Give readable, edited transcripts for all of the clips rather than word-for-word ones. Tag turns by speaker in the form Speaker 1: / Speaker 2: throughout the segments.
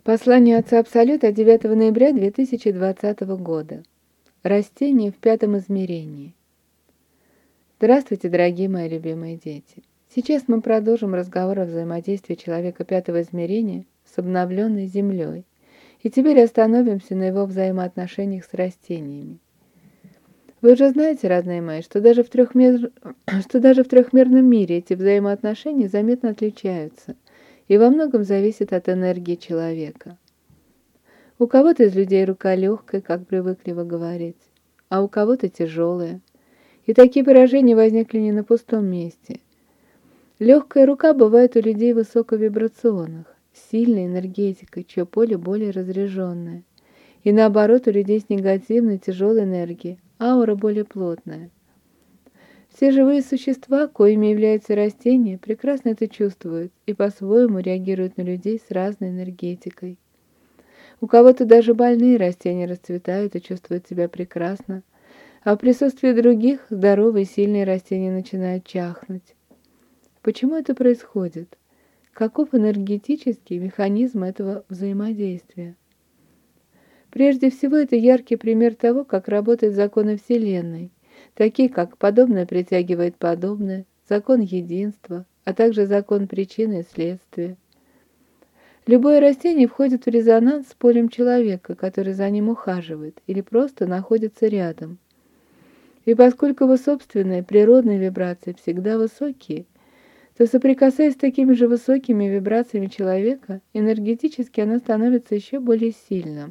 Speaker 1: Послание Отца Абсолюта от 9 ноября 2020 года. Растение в пятом измерении. Здравствуйте, дорогие мои любимые дети. Сейчас мы продолжим разговор о взаимодействии человека пятого измерения с обновленной Землей. И теперь остановимся на его взаимоотношениях с растениями. Вы уже знаете, родные мои, что даже в трехмерном мире эти взаимоотношения заметно отличаются и во многом зависят от энергии человека. У кого-то из людей рука легкая, как привыкли вы говорить, а у кого-то тяжелая. И такие выражения возникли не на пустом месте. Легкая рука бывает у людей высоковибрационных, с сильной энергетикой, чье поле более разряженное. И наоборот, у людей с негативной, тяжелой энергией, аура более плотная. Все живые существа, коими являются растения, прекрасно это чувствуют и по-своему реагируют на людей с разной энергетикой. У кого-то даже больные растения расцветают и чувствуют себя прекрасно, а в присутствии других здоровые и сильные растения начинают чахнуть. Почему это происходит? Каков энергетический механизм этого взаимодействия? Прежде всего, это яркий пример того, как работают законы Вселенной, такие как подобное притягивает подобное, закон единства, а также закон причины и следствия. Любое растение входит в резонанс с полем человека, который за ним ухаживает или просто находится рядом. И поскольку его собственные природные вибрации всегда высокие, то, соприкасаясь с такими же высокими вибрациями человека, энергетически оно становится еще более сильным.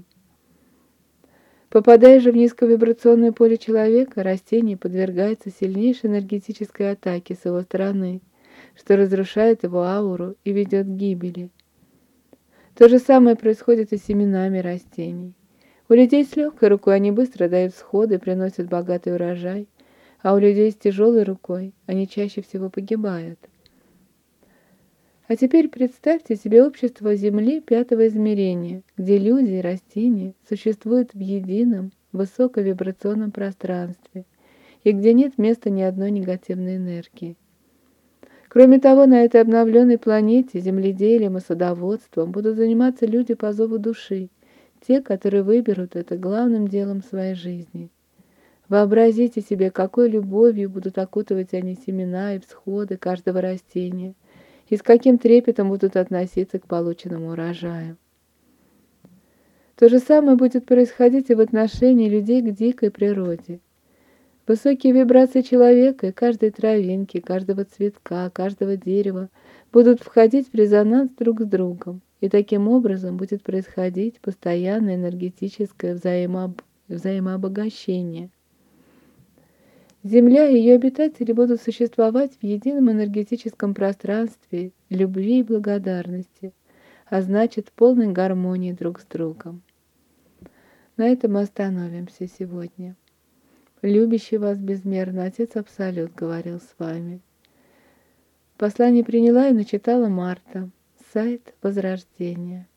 Speaker 1: Попадая же в низковибрационное поле человека, растение подвергается сильнейшей энергетической атаке с его стороны, что разрушает его ауру и ведет к гибели. То же самое происходит и с семенами растений. У людей с легкой рукой они быстро дают всходы и приносят богатый урожай, а у людей с тяжелой рукой они чаще всего погибают. А теперь представьте себе общество Земли пятого измерения, где люди и растения существуют в едином высоковибрационном пространстве и где нет места ни одной негативной энергии. Кроме того, на этой обновленной планете земледелием и садоводством будут заниматься люди по зову души, те, которые выберут это главным делом своей жизни. Вообразите себе, какой любовью будут окутывать они семена и всходы каждого растения, и с каким трепетом будут относиться к полученному урожаю. То же самое будет происходить и в отношении людей к дикой природе. Высокие вибрации человека и каждой травинки, каждого цветка, каждого дерева будут входить в резонанс друг с другом, и таким образом будет происходить постоянное энергетическое взаимообогащение. Земля и ее обитатели будут существовать в едином энергетическом пространстве любви и благодарности, а значит, полной гармонии друг с другом. На этом остановимся сегодня. Любящий вас безмерно Отец Абсолют говорил с вами. Послание приняла и начитала Марта. Сайт Возрождения.